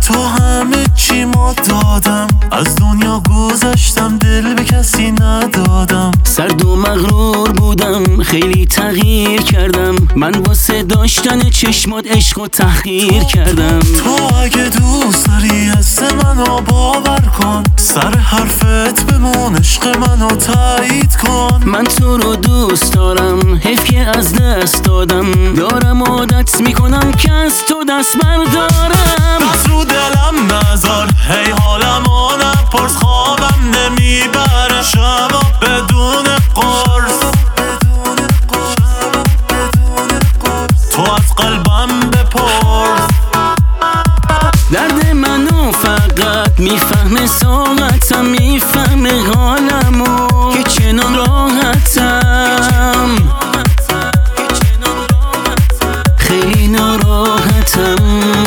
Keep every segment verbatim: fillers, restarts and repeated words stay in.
تو همه چی ما دادم، از دنیا گذشتم دل به کسی ندادم. سرد و مغرور بودم خیلی تغییر کردم، من واسه داشتن چشمات عشق و تحقیر کردم. تو اگه دوست داری حس منو باور کن، سر حرفت بمون عشق منو تایید کن. من تو رو دوست دارم حیف که از دست دادم، دارم عادت میکنم که از تو دست بردارم. دست رو دلم نذار هی حالمو نپرس، خوابم نمیبره شبا بدون قرص. تو از قلبم بپرس، درد منو فقط میفهمه ساعتم، میفهمه حالمو که چنان راحتم، خیلی ناراحتم.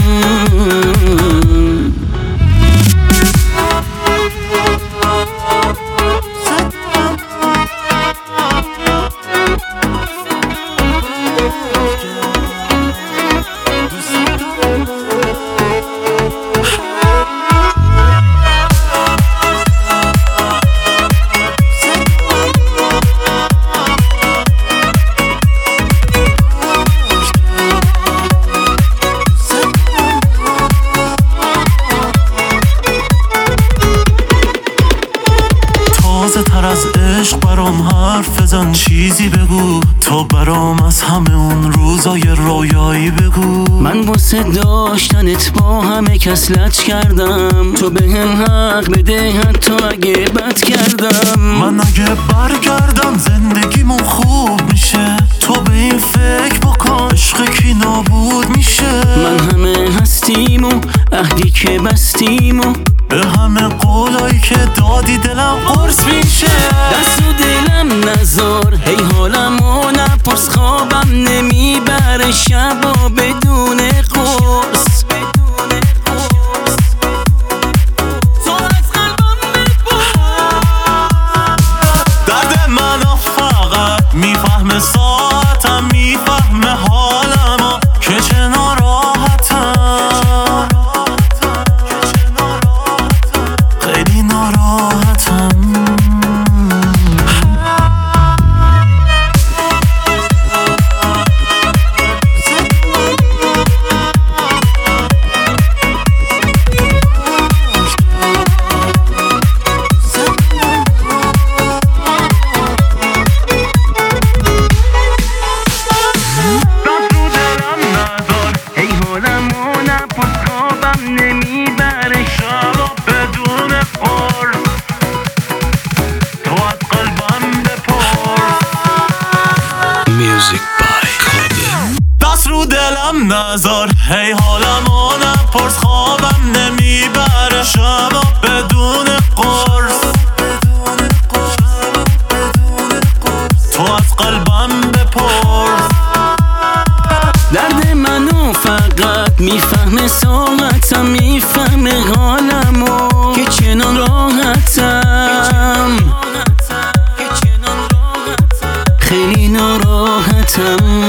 تازه تر از عشق برام حرف بزن، چیزی بگو تو برام از همه اون روزای رویایی بگو. من واسه داشتنت با همه کسلت کردم، تو به هم حق بده حتی اگه بد کردم. من اگه برگردم زندگیمون خوب میشه، تو به این فکر بکن عشق کی نابود میشه. من همه هستیم و عهدی که بستیم و به همه قولایی که دادی دلم قرص میشه. دست و دلم نذار هی حالمو نپرس، خوابم نمیبره شبا بدون قرص. تو از قلبم بپرس، درد منو فقط میفهمه ساعتم، میفهمه حالمو که چنان راحتم، خیلی ناراحتم. دست رو دلم نذار هی حالمو نپرس، خوابم نمیبره شبا بدون قرص. تو از قلبم بپرس، درد منو فقط میفهمه ساعتم، میفهمه حالمو که چنان راحتم، خیلی ناراحتم.